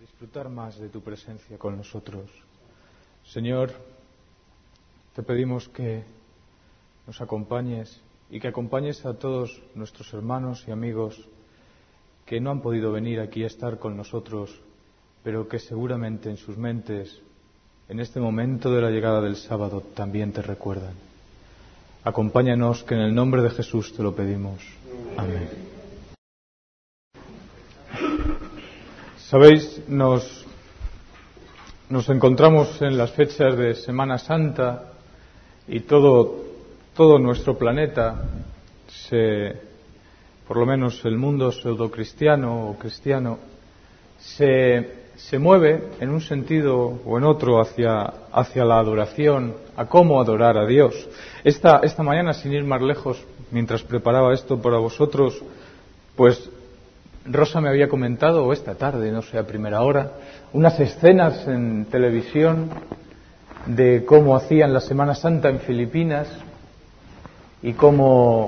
disfrutar más de tu presencia con nosotros. Señor, te pedimos que nos acompañes y que acompañes a todos nuestros hermanos y amigos que no han podido venir aquí a estar con nosotros, pero que seguramente en sus mentes, en este momento de la llegada del sábado, también te recuerdan. Acompáñanos, que en el nombre de Jesús te lo pedimos. Amén. Sabéis, nos encontramos en las fechas de Semana Santa y todo nuestro planeta, por lo menos el mundo pseudocristiano o cristiano, se mueve en un sentido o en otro hacia la adoración, a cómo adorar a Dios. Esta mañana, sin ir más lejos, mientras preparaba esto para vosotros, pues Rosa me había comentado, o esta tarde, no sé, a primera hora, unas escenas en televisión de cómo hacían la Semana Santa en Filipinas y cómo,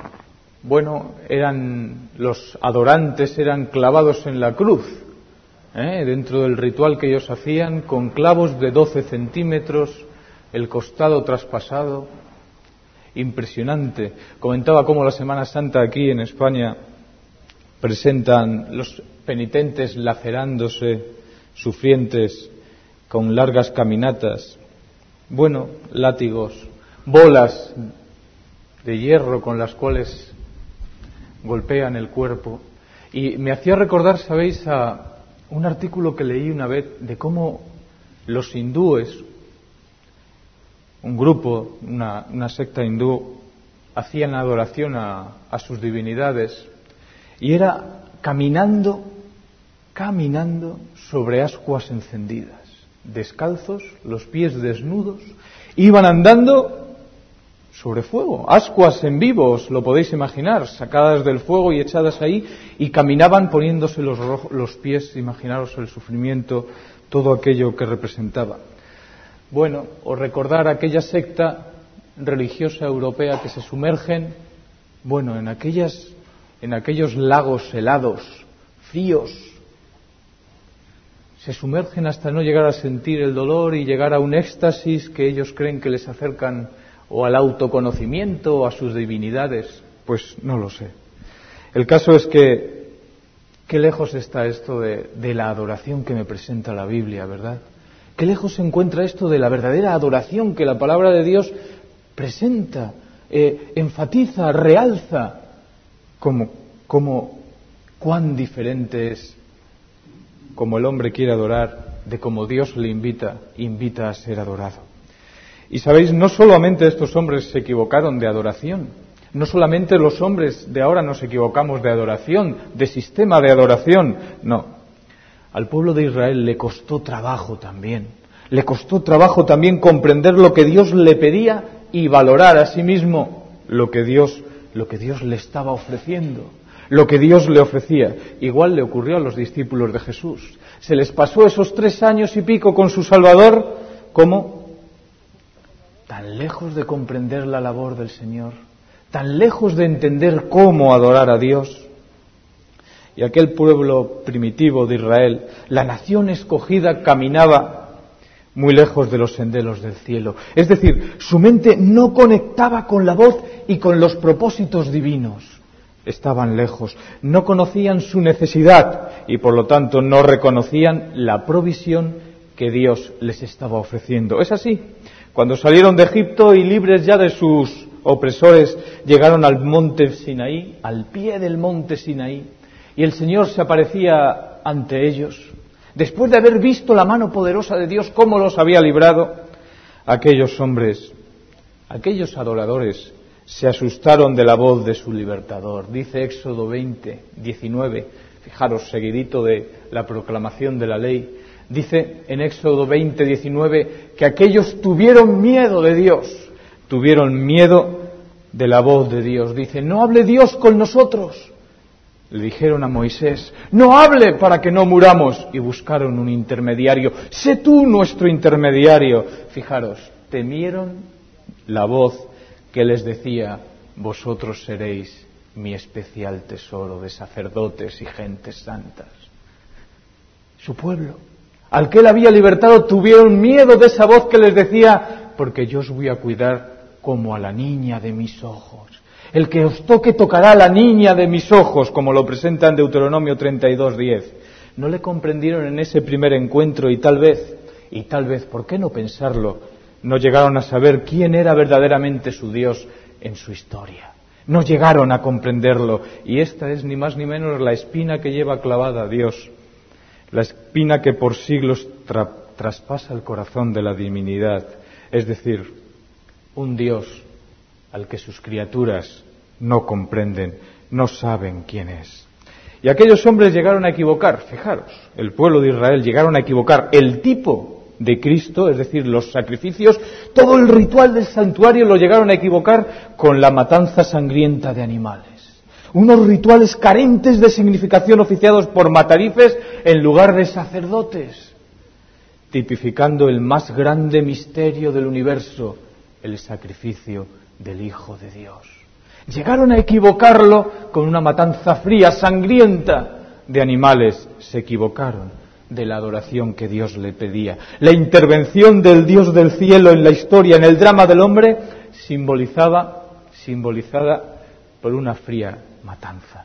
los adorantes eran clavados en la cruz, dentro del ritual que ellos hacían, con clavos de 12 centímetros, el costado traspasado. Impresionante. Comentaba cómo la Semana Santa aquí en España presentan los penitentes lacerándose, sufrientes, con largas caminatas, látigos, bolas de hierro con las cuales golpean el cuerpo. Y me hacía recordar, ¿sabéis?, a un artículo que leí una vez de cómo los hindúes, un grupo, una secta hindú, hacían adoración a sus divinidades, y era caminando sobre ascuas encendidas, descalzos, los pies desnudos, iban andando sobre fuego, ascuas en vivo, os lo podéis imaginar, sacadas del fuego y echadas ahí, y caminaban poniéndose los pies, imaginaros el sufrimiento, todo aquello que representaba. O recordar aquella secta religiosa europea que se sumergen, en aquellos lagos helados, fríos, se sumergen hasta no llegar a sentir el dolor y llegar a un éxtasis que ellos creen que les acercan o al autoconocimiento o a sus divinidades. Pues no lo sé. El caso es que qué lejos está esto de la adoración que me presenta la Biblia, ¿verdad? Qué lejos se encuentra esto de la verdadera adoración que la palabra de Dios presenta, enfatiza, realza. Cuán diferente es como el hombre quiere adorar de como Dios le invita a ser adorado. Y sabéis, no solamente estos hombres se equivocaron de adoración, no solamente los hombres de ahora nos equivocamos de adoración, de sistema de adoración, no. Al pueblo de Israel le costó trabajo también comprender lo que Dios le pedía y valorar a sí mismo lo que Dios le estaba ofreciendo, lo que Dios le ofrecía. Igual le ocurrió a los discípulos de Jesús. Se les pasó esos 3 años y pico con su Salvador, como tan lejos de comprender la labor del Señor, tan lejos de entender cómo adorar a Dios. Y aquel pueblo primitivo de Israel, la nación escogida, caminaba muy lejos de los senderos del cielo. Es decir, su mente no conectaba con la voz y con los propósitos divinos. Estaban lejos, no conocían su necesidad y por lo tanto no reconocían la provisión que Dios les estaba ofreciendo. Es así. Cuando salieron de Egipto y libres ya de sus opresores, llegaron al monte Sinaí, al pie del monte Sinaí, y el Señor se aparecía ante ellos. Después de haber visto la mano poderosa de Dios, cómo los había librado, aquellos hombres, aquellos adoradores, se asustaron de la voz de su libertador. Dice Éxodo 20, 19, fijaros, seguidito de la proclamación de la ley, dice en Éxodo 20, 19, que aquellos tuvieron miedo de Dios, tuvieron miedo de la voz de Dios. Dice, no hable Dios con nosotros. Le dijeron a Moisés, no hable para que no muramos. Y buscaron un intermediario. Sé tú nuestro intermediario. Fijaros, temieron la voz que les decía, vosotros seréis mi especial tesoro de sacerdotes y gentes santas. su pueblo, al que él había libertado, tuvieron miedo de esa voz que les decía: porque yo os voy a cuidar como a la niña de mis ojos. El que os toque tocará a la niña de mis ojos, como lo presenta en Deuteronomio 32:10. No le comprendieron en ese primer encuentro y tal vez, ¿por qué no pensarlo?, no llegaron a saber quién era verdaderamente su Dios en su historia. No llegaron a comprenderlo. Y esta es ni más ni menos la espina que lleva clavada a Dios. La espina que por siglos traspasa el corazón de la divinidad. Es decir, un Dios al que sus criaturas no comprenden, no saben quién es. Y aquellos hombres llegaron a equivocar, fijaros, el pueblo de Israel llegaron a equivocar el tipo de Cristo, es decir, los sacrificios, todo el ritual del santuario lo llegaron a equivocar con la matanza sangrienta de animales. Unos rituales carentes de significación oficiados por matarifes en lugar de sacerdotes, tipificando el más grande misterio del universo, el sacrificio del Hijo de Dios. Llegaron a equivocarlo con una matanza fría, sangrienta de animales. Se equivocaron de la adoración que Dios le pedía. La intervención del Dios del cielo en la historia, en el drama del hombre, simbolizada por una fría matanza.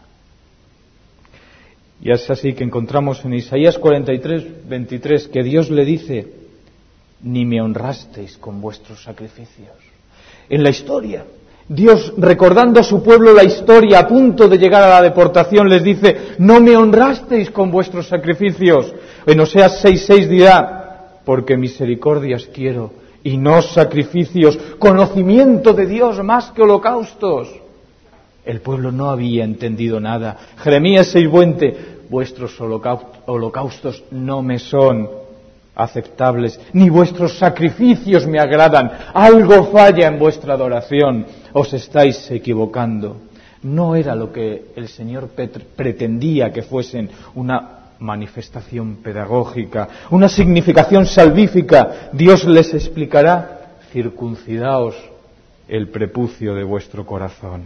Y es así que encontramos en Isaías 43:23 que Dios le dice: ni me honrasteis con vuestros sacrificios. En la historia, Dios, recordando a su pueblo la historia a punto de llegar a la deportación, les dice: no me honrasteis con vuestros sacrificios. En Oseas 6:6 dirá: porque misericordias quiero y no sacrificios, conocimiento de Dios más que holocaustos. El pueblo no había entendido nada. Jeremías 6:20: vuestros holocaustos no me son aceptables, ni vuestros sacrificios me agradan. Algo falla en vuestra adoración, os estáis equivocando. No era lo que el Señor pretendía que fuesen, una manifestación pedagógica, una significación salvífica. Dios les explicará: circuncidaos el prepucio de vuestro corazón.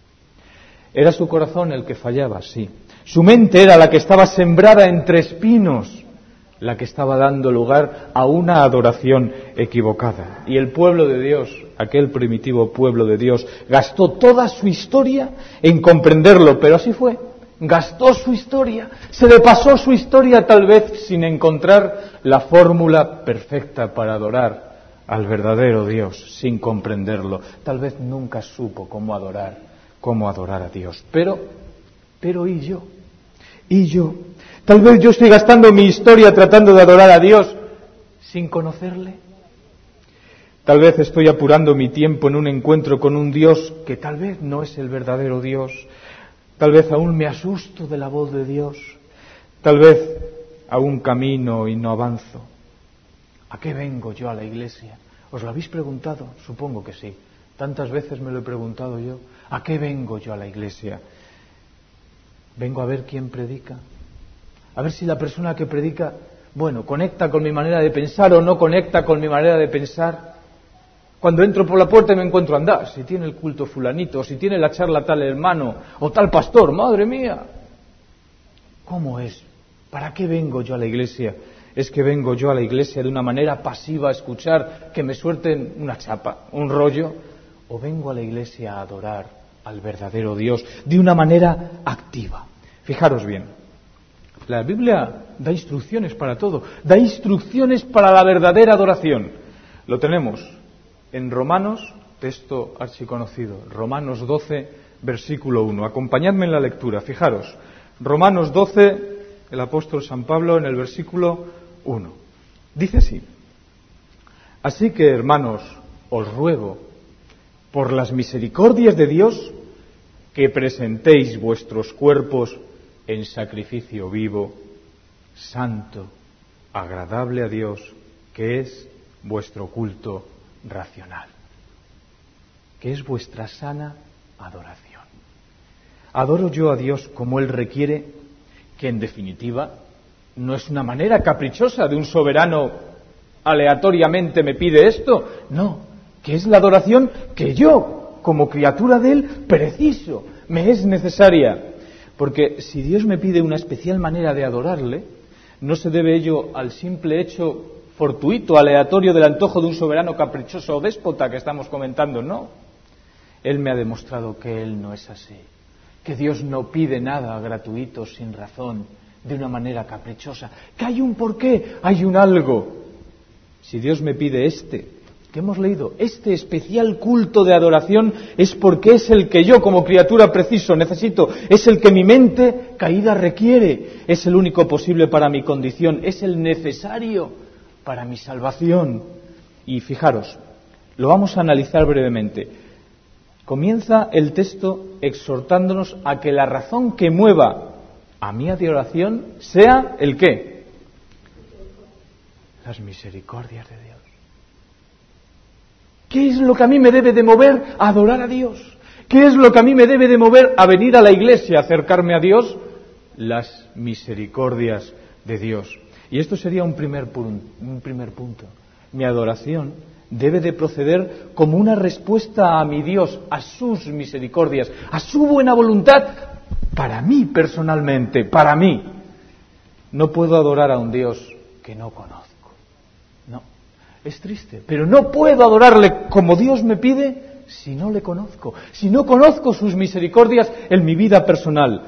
Era su corazón el que fallaba, sí. Su mente era la que estaba sembrada entre espinos, la que estaba dando lugar a una adoración equivocada. Y el pueblo de Dios, aquel primitivo pueblo de Dios, gastó toda su historia en comprenderlo, pero así fue. Gastó su historia, se le pasó su historia, tal vez sin encontrar la fórmula perfecta para adorar al verdadero Dios, sin comprenderlo. Tal vez nunca supo cómo adorar a Dios. Pero ¿y yo? ¿Y yo? Tal vez yo estoy gastando mi historia tratando de adorar a Dios sin conocerle. Tal vez estoy apurando mi tiempo en un encuentro con un Dios que tal vez no es el verdadero Dios. Tal vez aún me asusto de la voz de Dios. Tal vez aún camino y no avanzo. ¿A qué vengo yo a la iglesia? ¿Os lo habéis preguntado? Supongo que sí. Tantas veces me lo he preguntado yo. ¿A qué vengo yo a la iglesia? ¿Vengo a ver quién predica? A ver si la persona que predica, conecta con mi manera de pensar o no conecta con mi manera de pensar. Cuando entro por la puerta y me encuentro, anda, si tiene el culto fulanito, si tiene la charla tal hermano o tal pastor, madre mía. ¿Cómo es? ¿Para qué vengo yo a la iglesia? ¿Es que vengo yo a la iglesia de una manera pasiva a escuchar que me suelten una chapa, un rollo? ¿O vengo a la iglesia a adorar al verdadero Dios de una manera activa? Fijaros bien, la Biblia da instrucciones para todo, da instrucciones para la verdadera adoración. Lo tenemos en Romanos, texto archiconocido, Romanos 12, versículo 1. Acompañadme en la lectura, fijaros, Romanos 12, el apóstol San Pablo en el versículo 1. Dice así: así que, hermanos, os ruego, por las misericordias de Dios, que presentéis vuestros cuerpos en sacrificio vivo, santo, agradable a Dios, que es vuestro culto racional, que es vuestra sana adoración. Adoro yo a Dios como Él requiere, que en definitiva no es una manera caprichosa de un soberano aleatoriamente me pide esto, no, que es la adoración que yo, como criatura de Él, preciso, me es necesaria. Porque si Dios me pide una especial manera de adorarle, No se debe ello al simple hecho fortuito, aleatorio del antojo de un soberano caprichoso o déspota que estamos comentando, no. Él me ha demostrado que Él no es así, que Dios no pide nada gratuito, sin razón, de una manera caprichosa, que hay un porqué, hay un algo. Si Dios me pide que hemos leído, este especial culto de adoración, es porque es el que yo como criatura preciso, necesito, es el que mi mente caída requiere, es el único posible para mi condición, es el necesario para mi salvación. Y fijaros, lo vamos a analizar brevemente. Comienza el texto exhortándonos a que la razón que mueva a mi adoración sea ¿el qué? Las misericordias de Dios. ¿Qué es lo que a mí me debe de mover a adorar a Dios? ¿Qué es lo que a mí me debe de mover a venir a la iglesia, a acercarme a Dios? Las misericordias de Dios. Y esto sería un primer punto. Mi adoración debe de proceder como una respuesta a mi Dios, a sus misericordias, a su buena voluntad, para mí personalmente, para mí. No puedo adorar a un Dios que no conozco. No, es triste, pero no puedo adorarle como Dios me pide si no le conozco, si no conozco sus misericordias en mi vida personal.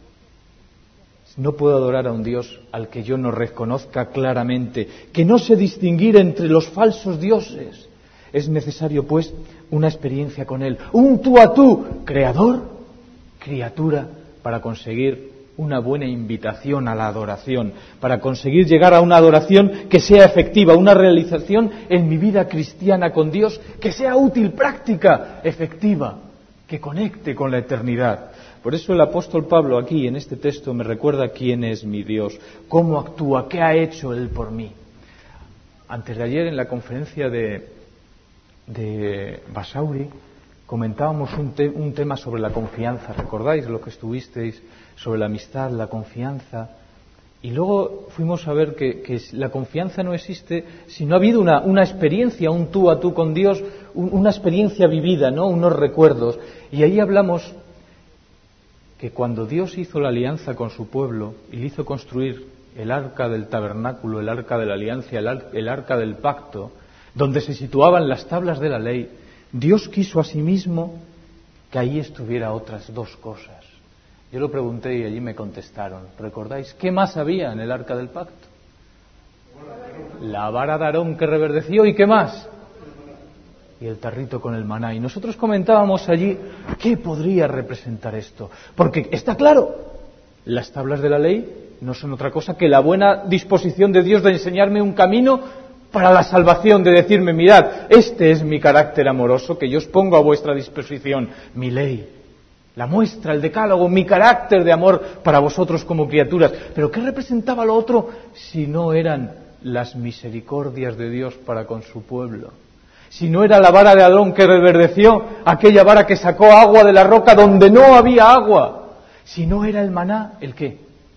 No puedo adorar a un Dios al que yo no reconozca claramente, que no sé distinguir entre los falsos dioses. Es necesario, pues, una experiencia con Él, un tú a tú, creador, criatura, para conseguir una buena invitación a la adoración, para conseguir llegar a una adoración que sea efectiva, una realización en mi vida cristiana con Dios, que sea útil, práctica, efectiva, que conecte con la eternidad. Por eso el apóstol Pablo aquí en este texto me recuerda quién es mi Dios, cómo actúa, qué ha hecho Él por mí. Antes de ayer en la conferencia de Basauri comentábamos un tema sobre la confianza. ¿Recordáis lo que estuvisteis sobre la amistad, la confianza? Y luego fuimos a ver que la confianza no existe si no ha habido una experiencia, un tú a tú con Dios, una experiencia vivida, ¿no? Unos recuerdos. Y ahí hablamos que cuando Dios hizo la alianza con su pueblo y le hizo construir el arca del tabernáculo, el arca de la alianza, el arca del pacto, donde se situaban las tablas de la ley, Dios quiso a sí mismo que ahí estuviera otras dos cosas. Yo lo pregunté y allí me contestaron. ¿Recordáis qué más había en el arca del pacto? La vara de Aarón que reverdeció, ¿y qué más? Y el tarrito con el maná. Y nosotros comentábamos allí qué podría representar esto. Porque está claro, las tablas de la ley no son otra cosa que la buena disposición de Dios de enseñarme un camino para la salvación, de decirme, mirad, este es mi carácter amoroso que yo os pongo a vuestra disposición, mi ley, la muestra, el decálogo, mi carácter de amor para vosotros como criaturas. Pero ¿qué representaba lo otro si no eran las misericordias de Dios para con su pueblo? Si no era la vara de Aarón que reverdeció, aquella vara que sacó agua de la roca donde no había agua. Si no era el maná, ¿el qué?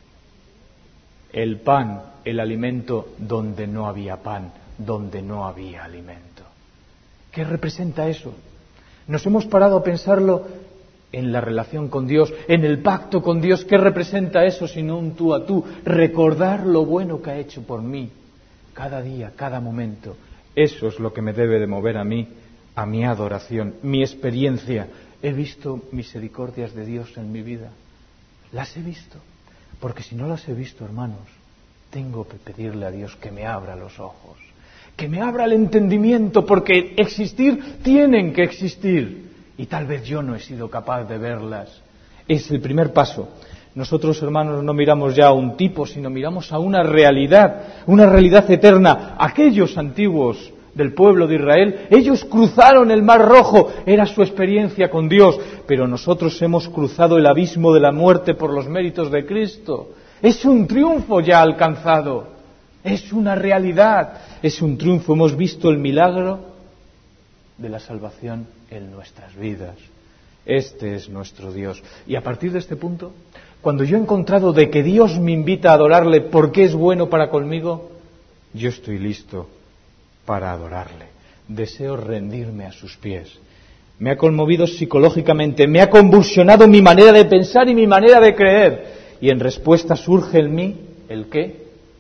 El pan, el alimento donde no había pan, donde no había alimento. ¿Qué representa eso? Nos hemos parado a pensarlo en la relación con Dios, en el pacto con Dios. ¿Qué representa eso sino un tú a tú? Recordar lo bueno que ha hecho por mí, cada día, cada momento. Eso es lo que me debe de mover a mí, a mi adoración, mi experiencia. He visto misericordias de Dios en mi vida. Las he visto. Porque si no las he visto, hermanos, tengo que pedirle a Dios que me abra los ojos, que me abra el entendimiento, porque existir tienen que existir. Y tal vez yo no he sido capaz de verlas. Es el primer paso. Nosotros, hermanos, no miramos ya a un tipo, sino miramos a una realidad eterna. Aquellos antiguos del pueblo de Israel, ellos cruzaron el Mar Rojo, era su experiencia con Dios, pero nosotros hemos cruzado el abismo de la muerte por los méritos de Cristo. Es un triunfo ya alcanzado, es una realidad, es un triunfo. Hemos visto el milagro de la salvación en nuestras vidas. Este es nuestro Dios. Y a partir de este punto, cuando yo he encontrado de que Dios me invita a adorarle porque es bueno para conmigo, yo estoy listo para adorarle. Deseo rendirme a sus pies. Me ha conmovido psicológicamente, me ha convulsionado mi manera de pensar y mi manera de creer. Y en respuesta surge en mí, ¿el qué?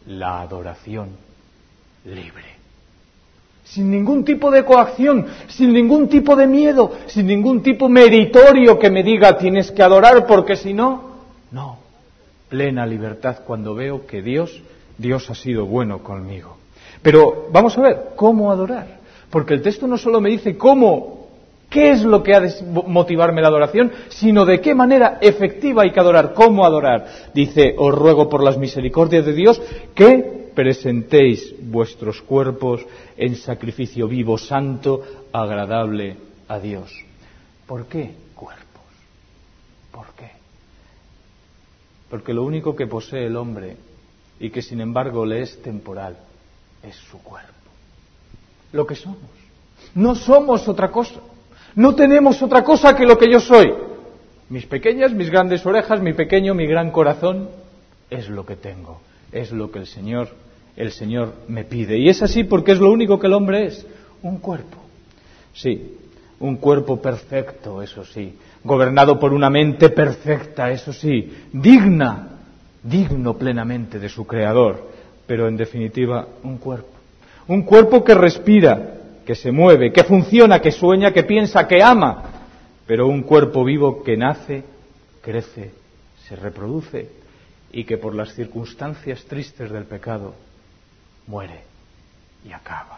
la adoración libre. Sin ningún tipo de coacción, sin ningún tipo de miedo, sin ningún tipo meritorio que me diga tienes que adorar porque si no, no. Plena libertad cuando veo que Dios ha sido bueno conmigo. Pero vamos a ver, ¿cómo adorar? Porque el texto no solo me dice qué es lo que ha de motivarme la adoración, sino de qué manera efectiva hay que adorar, cómo adorar. Dice, os ruego por las misericordias de Dios que presentéis vuestros cuerpos en sacrificio vivo, santo, agradable a Dios. ¿Por qué cuerpos? ¿Por qué? Porque lo único que posee el hombre y que sin embargo le es temporal es su cuerpo. Lo que somos. No somos otra cosa. No tenemos otra cosa que lo que yo soy. Mis pequeñas, mis grandes orejas, mi pequeño, mi gran corazón, es lo que tengo. Es lo que el Señor me pide. Y es así porque es lo único que el hombre es. Un cuerpo. Sí, un cuerpo perfecto, eso sí. Gobernado por una mente perfecta, eso sí. Digno plenamente de su Creador. Pero en definitiva, un cuerpo. Un cuerpo que respira, que se mueve, que funciona, que sueña, que piensa, que ama, pero un cuerpo vivo que nace, crece, se reproduce y que por las circunstancias tristes del pecado muere y acaba.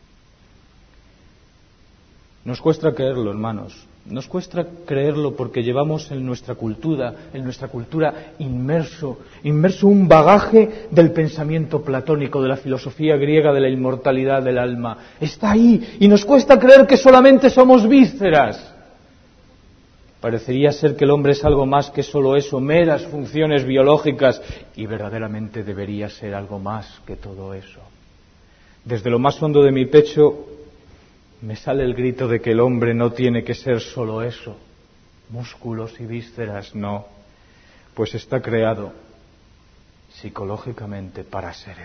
Nos cuesta creerlo, hermanos. Nos cuesta creerlo porque llevamos en nuestra cultura inmerso un bagaje del pensamiento platónico, de la filosofía griega de la inmortalidad del alma. Está ahí y nos cuesta creer que solamente somos vísceras. Parecería ser que el hombre es algo más que solo eso, meras funciones biológicas, y verdaderamente debería ser algo más que todo eso. Desde lo más hondo de mi pecho me sale el grito de que el hombre no tiene que ser solo eso, músculos y vísceras, no, pues está creado psicológicamente para ser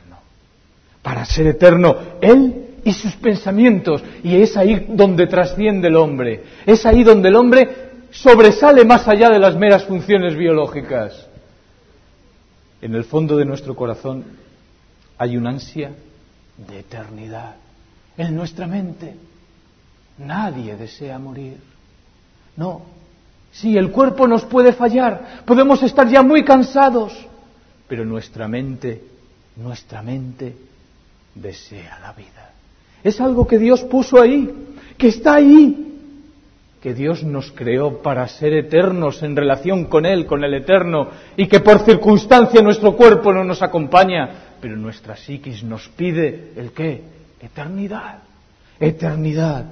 eterno, él y sus pensamientos, y es ahí donde trasciende el hombre, es ahí donde el hombre sobresale más allá de las meras funciones biológicas. En el fondo de nuestro corazón hay una ansia de eternidad. En nuestra mente nadie desea morir. No, sí, el cuerpo nos puede fallar, podemos estar ya muy cansados, pero nuestra mente desea la vida. Es algo que Dios puso ahí, que está ahí, que Dios nos creó para ser eternos en relación con Él, con el eterno, y que por circunstancia nuestro cuerpo no nos acompaña, pero nuestra psiquis nos pide ¿el qué? Eternidad.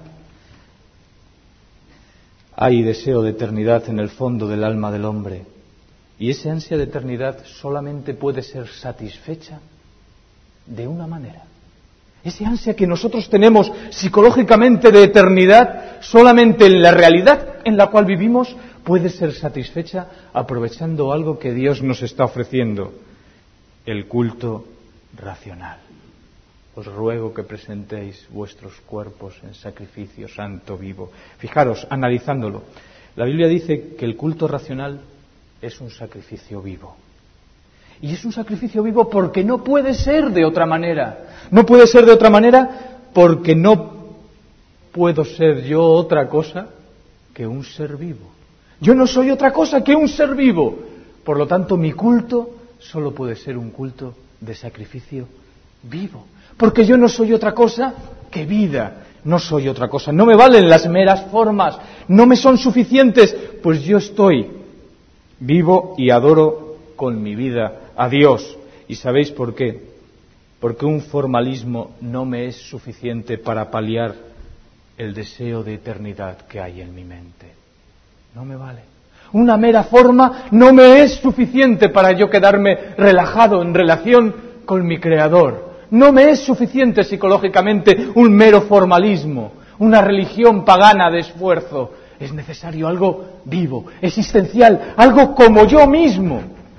Hay deseo de eternidad en el fondo del alma del hombre. Y esa ansia de eternidad solamente puede ser satisfecha de una manera. Esa ansia que nosotros tenemos psicológicamente de eternidad, solamente en la realidad en la cual vivimos, puede ser satisfecha aprovechando algo que Dios nos está ofreciendo: el culto racional. Os ruego que presentéis vuestros cuerpos en sacrificio santo, vivo. Fijaros, analizándolo, la Biblia dice que el culto racional es un sacrificio vivo. Y es un sacrificio vivo porque no puede ser de otra manera. No puede ser de otra manera porque no puedo ser yo otra cosa que un ser vivo. Yo no soy otra cosa que un ser vivo. Por lo tanto, mi culto solo puede ser un culto de sacrificio vivo. Porque yo no soy otra cosa que vida, no soy otra cosa. No me valen las meras formas, no me son suficientes, pues yo estoy vivo y adoro con mi vida a Dios. ¿Y sabéis por qué? Porque un formalismo no me es suficiente para paliar el deseo de eternidad que hay en mi mente. No me vale. Una mera forma no me es suficiente para yo quedarme relajado en relación con mi Creador. No me es suficiente psicológicamente un mero formalismo, una religión pagana de esfuerzo. Es necesario algo vivo, existencial, algo como yo mismo,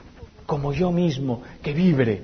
que vibre.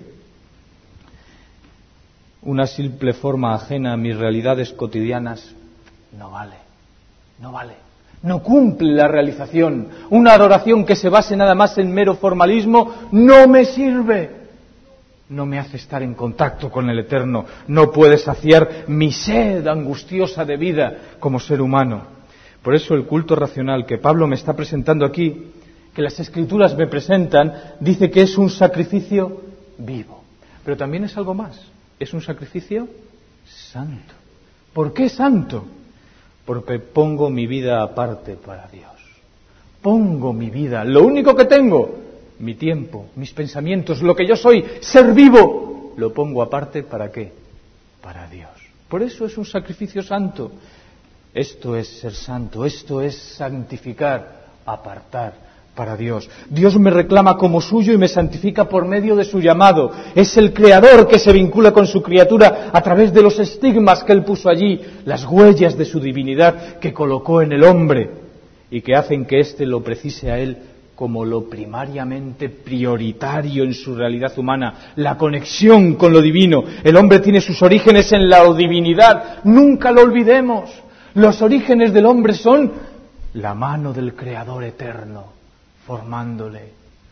Una simple forma ajena a mis realidades cotidianas no vale. No cumple la realización. Una adoración que se base nada más en mero formalismo no me sirve. no me hace estar en contacto con el Eterno, no puede saciar mi sed angustiosa de vida como ser humano. Por eso el culto racional que Pablo me está presentando aquí, que las Escrituras me presentan, dice que es un sacrificio vivo. Pero también es algo más, es un sacrificio santo. ¿Por qué santo? Porque pongo mi vida aparte para Dios. Pongo mi vida, lo único que tengo, mi tiempo, mis pensamientos, lo que yo soy, ser vivo, lo pongo aparte ¿para qué? Para Dios. Por eso es un sacrificio santo. Esto es ser santo, esto es santificar, apartar para Dios. Dios me reclama como suyo y me santifica por medio de su llamado. Es el Creador que se vincula con su criatura a través de los estigmas que Él puso allí, las huellas de su divinidad que colocó en el hombre y que hacen que éste lo precise a Él como lo primariamente prioritario en su realidad humana, la conexión con lo divino. El hombre tiene sus orígenes en la divinidad, nunca lo olvidemos. Los orígenes del hombre son la mano del Creador eterno, formándole.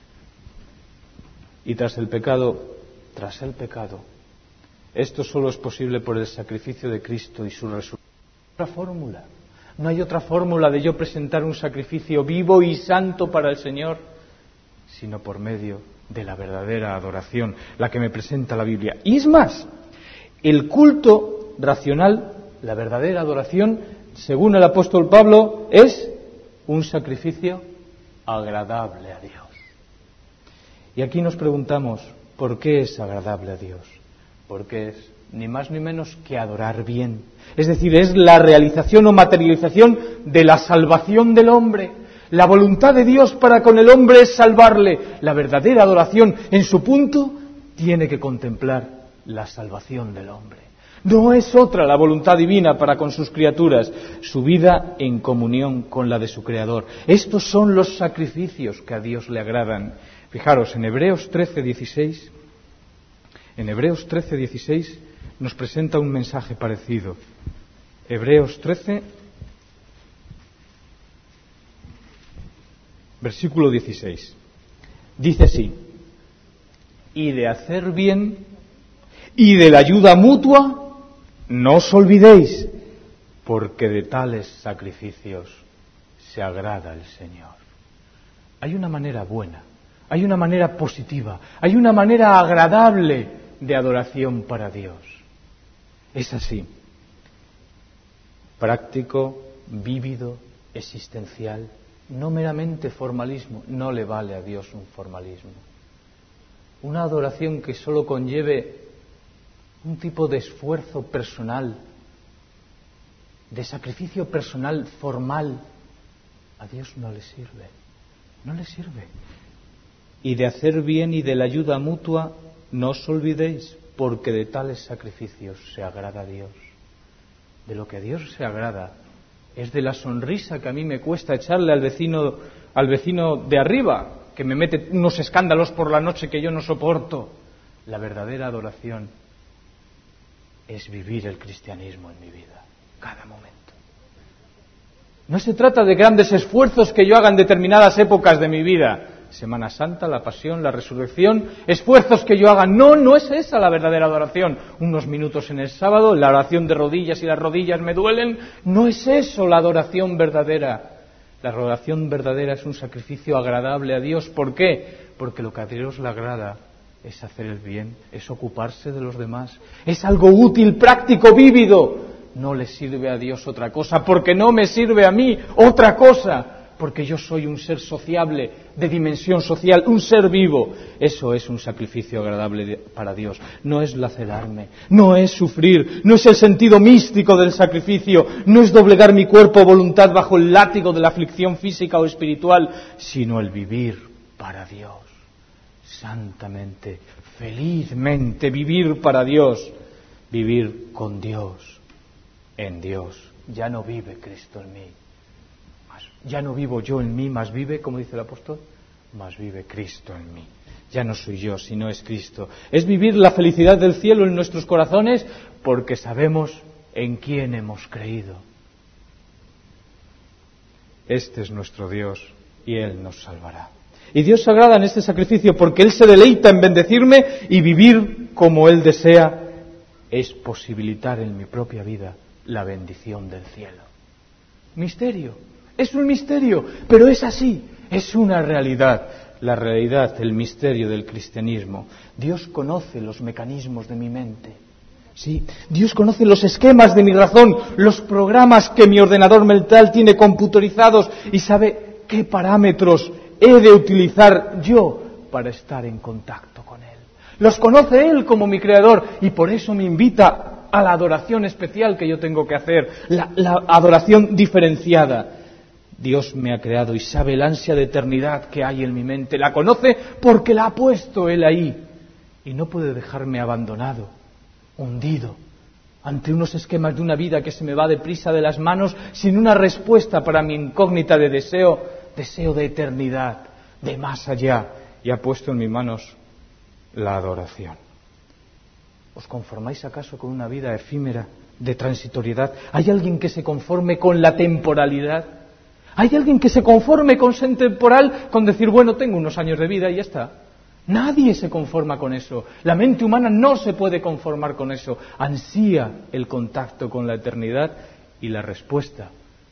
Y tras el pecado, esto solo es posible por el sacrificio de Cristo y su resurrección. Otra fórmula. No hay otra fórmula de yo presentar un sacrificio vivo y santo para el Señor, sino por medio de la verdadera adoración, la que me presenta la Biblia. Y es más, el culto racional, la verdadera adoración, según el apóstol Pablo, es un sacrificio agradable a Dios. Y aquí nos preguntamos, ¿por qué es agradable a Dios? Porque es ni más ni menos que adorar bien. Es decir, es la realización o materialización de la salvación del hombre. La voluntad de Dios para con el hombre es salvarle. La verdadera adoración, en su punto, tiene que contemplar la salvación del hombre. No es otra la voluntad divina para con sus criaturas, su vida en comunión con la de su Creador. Estos son los sacrificios que a Dios le agradan. Fijaros, en Hebreos 13:16, nos presenta un mensaje parecido. Hebreos 13, versículo 16. Dice así: y de hacer bien y de la ayuda mutua no os olvidéis, porque de tales sacrificios se agrada el Señor. Hay una manera buena, hay una manera positiva, hay una manera agradable de adoración para Dios. Es así, práctico, vívido, existencial, no meramente formalismo. No le vale a Dios un formalismo. Una adoración que solo conlleve un tipo de esfuerzo personal, de sacrificio personal formal, a Dios no le sirve. No le sirve. Y de hacer bien y de la ayuda mutua no os olvidéis, porque de tales sacrificios se agrada a Dios. De lo que a Dios se agrada es de la sonrisa que a mí me cuesta echarle al vecino de arriba, que me mete unos escándalos por la noche que yo no soporto. La verdadera adoración es vivir el cristianismo en mi vida, cada momento. No se trata de grandes esfuerzos que yo haga en determinadas épocas de mi vida. Semana Santa, la Pasión, la Resurrección, esfuerzos que yo haga. No es esa la verdadera adoración. Unos minutos en el sábado, la oración de rodillas y las rodillas me duelen. No es eso la adoración verdadera. La adoración verdadera es un sacrificio agradable a Dios. ¿Por qué? Porque lo que a Dios le agrada es hacer el bien, es ocuparse de los demás. Es algo útil, práctico, vívido. No le sirve a Dios otra cosa, porque no me sirve a mí otra cosa. Porque yo soy un ser sociable, de dimensión social, un ser vivo. Eso es un sacrificio agradable para Dios. No es lacerarme, no es sufrir, no es el sentido místico del sacrificio, no es doblegar mi cuerpo o voluntad bajo el látigo de la aflicción física o espiritual, sino el vivir para Dios, santamente, felizmente, vivir para Dios, vivir con Dios, en Dios. Ya no vive Cristo en mí. Ya no vivo yo en mí, más vive, como dice el apóstol, más vive Cristo en mí. Ya no soy yo, sino es Cristo. Es vivir la felicidad del cielo en nuestros corazones porque sabemos en quién hemos creído. Este es nuestro Dios y Él nos salvará. Y Dios se agrada en este sacrificio porque Él se deleita en bendecirme y vivir como Él desea es posibilitar en mi propia vida la bendición del cielo. Misterio, es un misterio, pero es así, es una realidad. La realidad, el misterio del cristianismo. Dios conoce los mecanismos de mi mente. Sí, Dios conoce los esquemas de mi razón, los programas que mi ordenador mental tiene computarizados y sabe qué parámetros he de utilizar yo para estar en contacto con Él. Los conoce Él como mi creador y por eso me invita a la adoración especial que yo tengo que hacer, la adoración diferenciada. Dios me ha creado y sabe el ansia de eternidad que hay en mi mente. La conoce porque la ha puesto Él ahí. Y no puede dejarme abandonado, hundido, ante unos esquemas de una vida que se me va deprisa de las manos sin una respuesta para mi incógnita de deseo de eternidad, de más allá. Y ha puesto en mis manos la adoración. ¿Os conformáis acaso con una vida efímera, de transitoriedad? ¿Hay alguien que se conforme con la temporalidad? ¿Hay alguien que se conforme con ser temporal, con decir, bueno, tengo unos años de vida y ya está? Nadie se conforma con eso. La mente humana no se puede conformar con eso. Ansía el contacto con la eternidad y la respuesta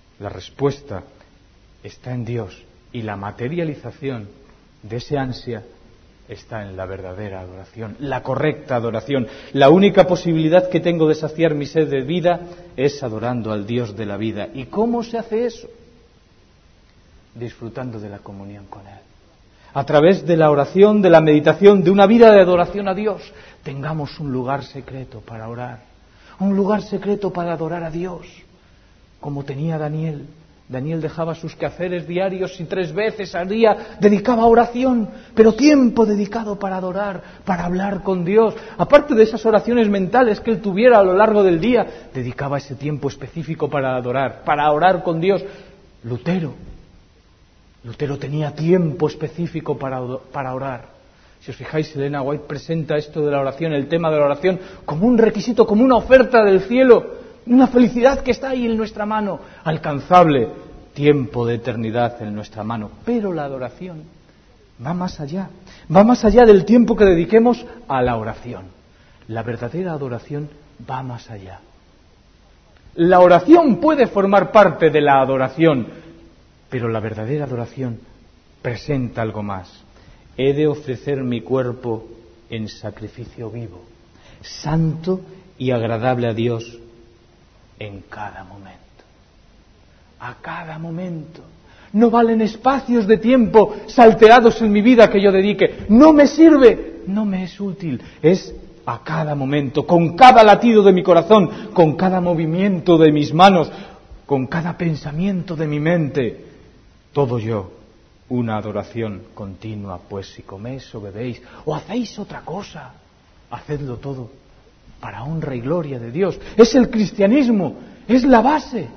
está en Dios. Y la materialización de ese ansia está en la verdadera adoración, la correcta adoración. La única posibilidad que tengo de saciar mi sed de vida es adorando al Dios de la vida. ¿Y cómo se hace eso? Disfrutando de la comunión con Él. A través de la oración, de la meditación, de una vida de adoración a Dios, tengamos un lugar secreto para orar, un lugar secreto para adorar a Dios, como tenía Daniel. Daniel dejaba sus quehaceres diarios y 3 veces al día dedicaba a oración, pero tiempo dedicado para adorar, para hablar con Dios. Aparte de esas oraciones mentales que él tuviera a lo largo del día, dedicaba ese tiempo específico para adorar, para orar con Dios. Lutero tenía tiempo específico para orar. Si os fijáis, Elena White presenta esto de la oración, el tema de la oración, como un requisito, como una oferta del cielo, una felicidad que está ahí en nuestra mano, alcanzable, tiempo de eternidad en nuestra mano. Pero la adoración va más allá del tiempo que dediquemos a la oración. La verdadera adoración va más allá. La oración puede formar parte de la adoración, pero la verdadera adoración presenta algo más. He de ofrecer mi cuerpo en sacrificio vivo, santo y agradable a Dios en cada momento. A cada momento. No valen espacios de tiempo salteados en mi vida que yo dedique. No me sirve, no me es útil. Es a cada momento, con cada latido de mi corazón, con cada movimiento de mis manos, con cada pensamiento de mi mente. Todo yo, una adoración continua, pues si coméis o bebéis o hacéis otra cosa, hacedlo todo para honra y gloria de Dios. Es el cristianismo, es la base.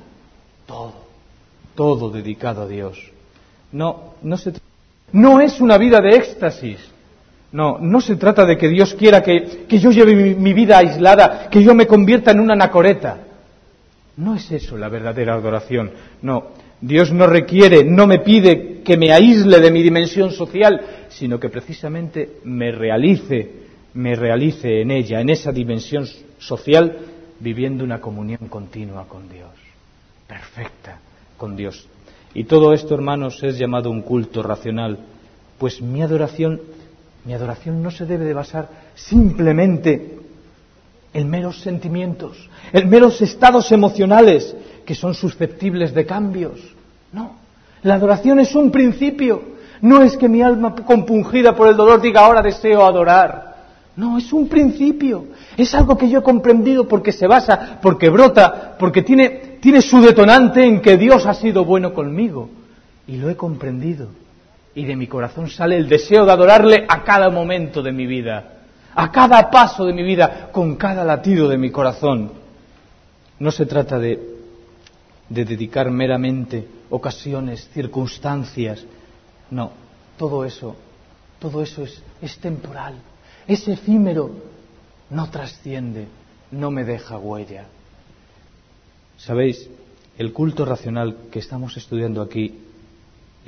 Todo dedicado a Dios. No es una vida de éxtasis. No se trata de que Dios quiera que yo lleve mi vida aislada, que yo me convierta en una anacoreta. No es eso la verdadera adoración. No. Dios no requiere, no me pide que me aísle de mi dimensión social, sino que precisamente me realice en ella, en esa dimensión social, viviendo una comunión continua con Dios, perfecta con Dios. Y todo esto, hermanos, es llamado un culto racional, pues mi adoración no se debe de basar simplemente en meros sentimientos, en meros estados emocionales que son susceptibles de cambios. No, la adoración es un principio. No es que mi alma compungida por el dolor diga ahora deseo adorar. No, es un principio. Es algo que yo he comprendido porque se basa, porque brota, porque tiene su detonante en que Dios ha sido bueno conmigo. Y lo he comprendido. Y de mi corazón sale el deseo de adorarle a cada momento de mi vida, a cada paso de mi vida, con cada latido de mi corazón. No se trata de dedicar meramente ocasiones, circunstancias. No, todo eso es temporal, es efímero, no trasciende, no me deja huella. ¿Sabéis? El culto racional que estamos estudiando aquí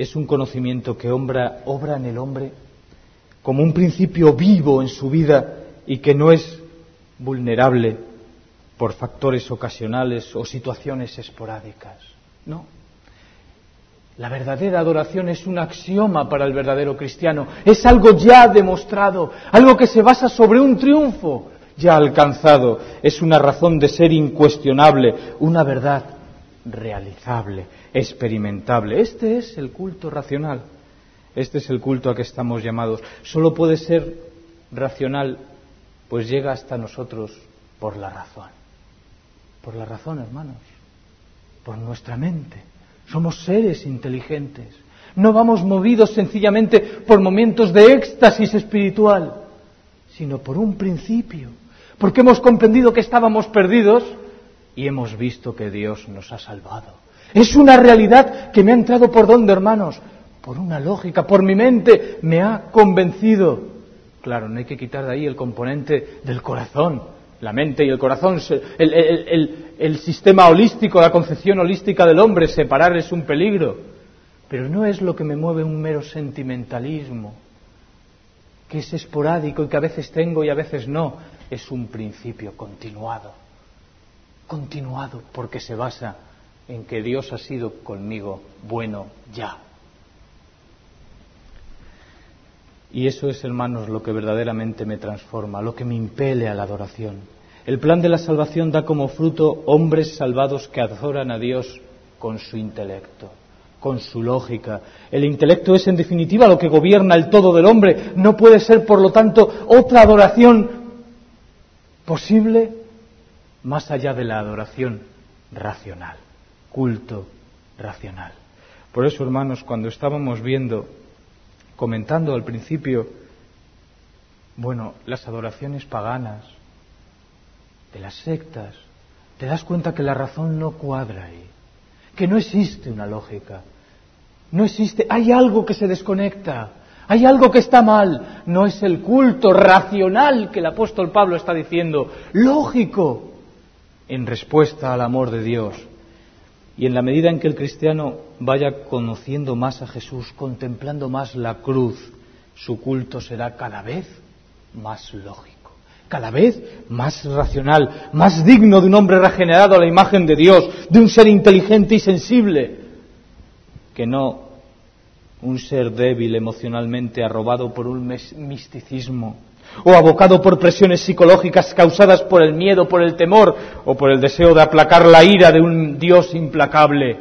es un conocimiento que obra en el hombre como un principio vivo en su vida y que no es vulnerable por factores ocasionales o situaciones esporádicas. No. La verdadera adoración es un axioma para el verdadero cristiano. Es algo ya demostrado, algo que se basa sobre un triunfo ya alcanzado. Es una razón de ser incuestionable, una verdad realizable, experimentable. Este es el culto racional. Este es el culto a que estamos llamados. Solo puede ser racional, pues llega hasta nosotros por la razón. Por la razón, hermanos. Por nuestra mente. Somos seres inteligentes. No vamos movidos sencillamente por momentos de éxtasis espiritual, sino por un principio. Porque hemos comprendido que estábamos perdidos y hemos visto que Dios nos ha salvado. Es una realidad que me ha entrado por dónde, hermanos, por una lógica, por mi mente, me ha convencido. Claro, no hay que quitar de ahí el componente del corazón. La mente y el corazón, el sistema holístico, la concepción holística del hombre, separar es un peligro. Pero no es lo que me mueve un mero sentimentalismo, que es esporádico y que a veces tengo y a veces no. Es un principio continuado. Continuado porque se basa en que Dios ha sido conmigo bueno ya. Y eso es, hermanos, lo que verdaderamente me transforma, lo que me impele a la adoración. El plan de la salvación da como fruto hombres salvados que adoran a Dios con su intelecto, con su lógica. El intelecto es, en definitiva, lo que gobierna el todo del hombre. No puede ser, por lo tanto, otra adoración posible más allá de la adoración racional, culto racional. Por eso, hermanos, cuando estábamos comentando al principio, las adoraciones paganas, de las sectas, te das cuenta que la razón no cuadra ahí, que no existe una lógica, no existe, hay algo que se desconecta, hay algo que está mal, no es el culto racional que el apóstol Pablo está diciendo, lógico, en respuesta al amor de Dios. Y en la medida en que el cristiano vaya conociendo más a Jesús, contemplando más la cruz, su culto será cada vez más lógico, cada vez más racional, más digno de un hombre regenerado a la imagen de Dios, de un ser inteligente y sensible, que no un ser débil emocionalmente arrobado por un misticismo o abocado por presiones psicológicas causadas por el miedo, por el temor o por el deseo de aplacar la ira de un Dios implacable.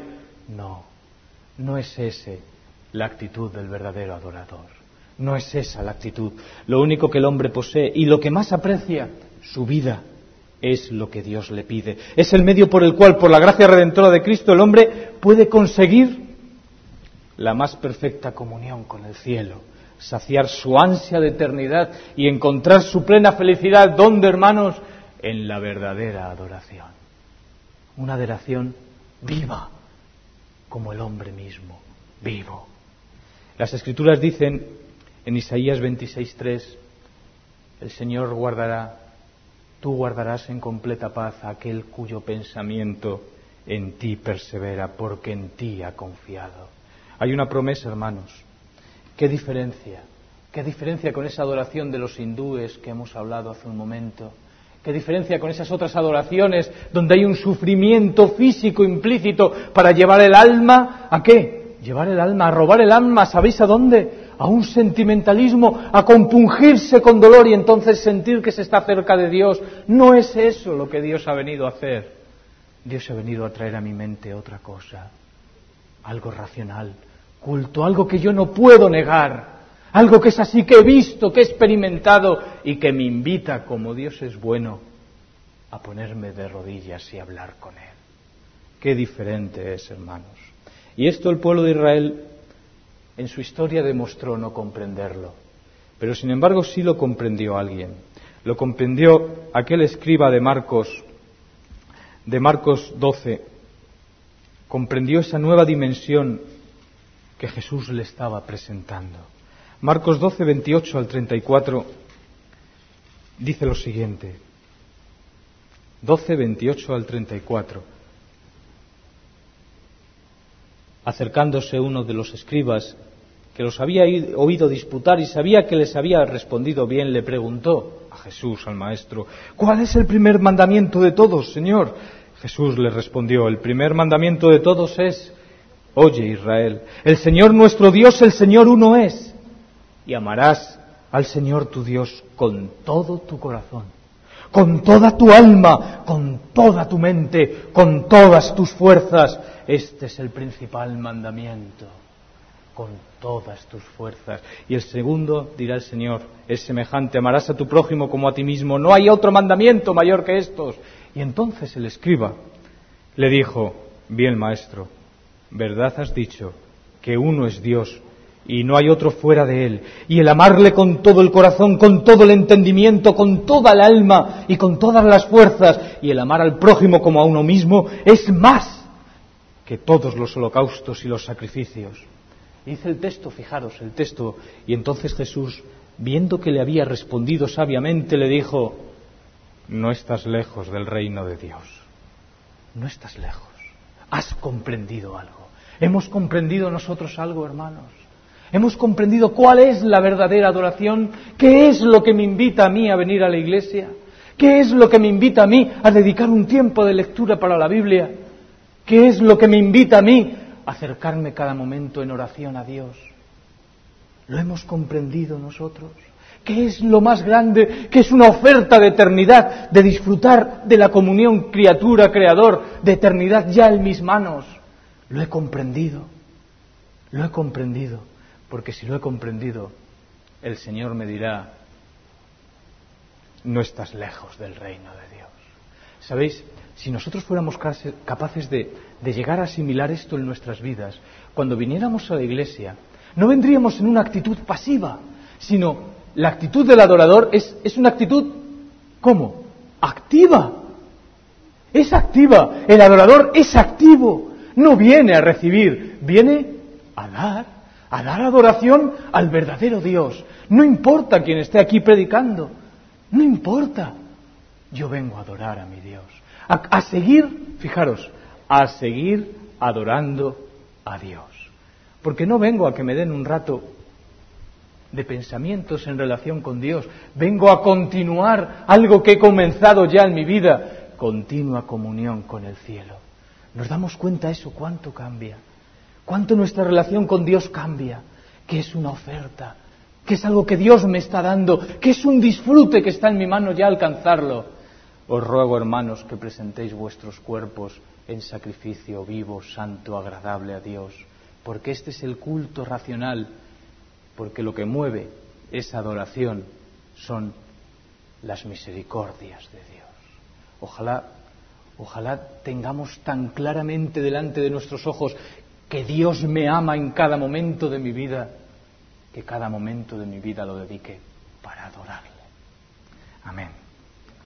No es esa la actitud del verdadero adorador. No es esa la actitud. Lo único que el hombre posee y lo que más aprecia, su vida, es lo que Dios le pide. Es el medio por el cual, por la gracia redentora de Cristo, el hombre puede conseguir la más perfecta comunión con el cielo, saciar su ansia de eternidad y encontrar su plena felicidad. ¿Dónde, hermanos? En la verdadera adoración. Una adoración viva, como el hombre mismo, vivo. Las Escrituras dicen en Isaías 26:3, el Señor tú guardarás en completa paz a aquel cuyo pensamiento en ti persevera, porque en ti ha confiado. Hay una promesa, hermanos. ¿Qué diferencia con esa adoración de los hindúes que hemos hablado hace un momento? ¿Qué diferencia con esas otras adoraciones donde hay un sufrimiento físico implícito para llevar el alma ¿a qué? Llevar el alma, a robar el alma, ¿sabéis a dónde? A un sentimentalismo, a compungirse con dolor y entonces sentir que se está cerca de Dios. No es eso lo que Dios ha venido a hacer. Dios ha venido a traer a mi mente otra cosa, algo racional, culto, algo que yo no puedo negar, algo que es así, que he visto, que he experimentado y que me invita, como Dios es bueno, a ponerme de rodillas y hablar con Él. Qué diferente es, hermanos. Y esto el pueblo de Israel en su historia demostró no comprenderlo. Pero sin embargo sí lo comprendió alguien. Lo comprendió aquel escriba de Marcos 12. Comprendió esa nueva dimensión que Jesús le estaba presentando. Marcos 12, 28 al 34 dice lo siguiente. 12, 28 al 34. acercándose uno de los escribas, que los había oído disputar y sabía que les había respondido bien, le preguntó a Jesús, al Maestro: ¿cuál es el primer mandamiento de todos, Señor? Jesús le respondió: el primer mandamiento de todos es: oye, Israel, el Señor nuestro Dios, el Señor uno es, y amarás al Señor tu Dios con todo tu corazón, con toda tu alma, con toda tu mente, con todas tus fuerzas. Este es el principal mandamiento, con todas tus fuerzas. Y el segundo, dirá el Señor, es semejante: amarás a tu prójimo como a ti mismo. No hay otro mandamiento mayor que estos. Y entonces el escriba le dijo: bien, Maestro, verdad has dicho, que uno es Dios y no hay otro fuera de Él, y el amarle con todo el corazón, con todo el entendimiento, con toda el alma y con todas las fuerzas, y el amar al prójimo como a uno mismo, es más que todos los holocaustos y los sacrificios. Y dice el texto, fijaros, el texto, y entonces Jesús, viendo que le había respondido sabiamente, le dijo: no estás lejos del reino de Dios. No estás lejos. Has comprendido algo. Hemos comprendido nosotros algo, hermanos. Hemos comprendido cuál es la verdadera adoración, qué es lo que me invita a mí a venir a la iglesia, qué es lo que me invita a mí a dedicar un tiempo de lectura para la Biblia, qué es lo que me invita a mí a acercarme cada momento en oración a Dios. ¿Lo hemos comprendido nosotros? ¿Qué es lo más grande? ¿Qué es una oferta de eternidad, de disfrutar de la comunión criatura-creador, de eternidad ya en mis manos? Lo he comprendido, porque si lo he comprendido, el Señor me dirá: no estás lejos del reino de Dios. ¿Sabéis? Si nosotros fuéramos capaces de llegar a asimilar esto en nuestras vidas, cuando viniéramos a la iglesia, no vendríamos en una actitud pasiva, sino la actitud del adorador es una actitud, ¿cómo? Activa. Es activa. El adorador es activo. No viene a recibir, viene a dar adoración al verdadero Dios. No importa quién esté aquí predicando, no importa. Yo vengo a adorar a mi Dios. A seguir, fijaros, a seguir adorando a Dios. Porque no vengo a que me den un rato de pensamientos en relación con Dios. Vengo a continuar algo que he comenzado ya en mi vida. Continua comunión con el cielo. ¿Nos damos cuenta de eso? ¿Cuánto cambia? ¿Cuánto nuestra relación con Dios cambia? Que es una oferta, que es algo que Dios me está dando, que es un disfrute que está en mi mano ya alcanzarlo. Os ruego, hermanos, que presentéis vuestros cuerpos en sacrificio vivo, santo, agradable a Dios, porque este es el culto racional, porque lo que mueve esa adoración son las misericordias de Dios. Ojalá tengamos tan claramente delante de nuestros ojos que Dios me ama en cada momento de mi vida, que cada momento de mi vida lo dedique para adorarle. Amén.